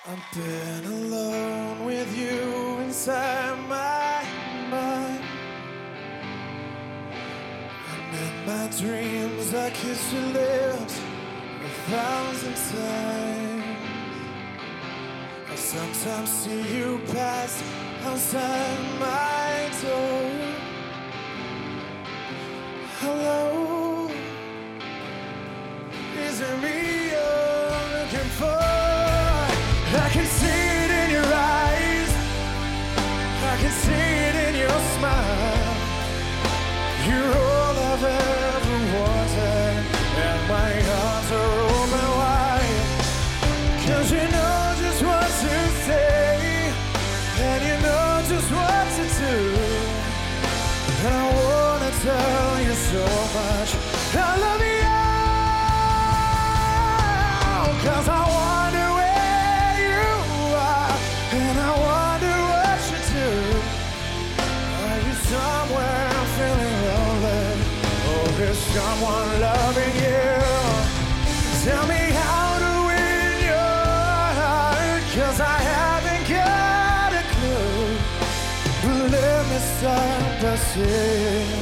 I've been alone with you inside my mind, and in my dreams I kiss your lips 1,000 times. I sometimes see you pass outside my door. Hello, is it me you're looking for? I can see it in your eyes, I can see it in your smile. You're all I've ever wanted, and my arms are open wide. 'Cause you know just what to say, and you know just what to do. And I wanna tell you so much, I love you, 'cause I wonder where you are, and I wonder what you do. Are you somewhere feeling lonely, or is someone loving you? Tell me how to win your heart, 'cause I haven't got a clue. But let me start by saying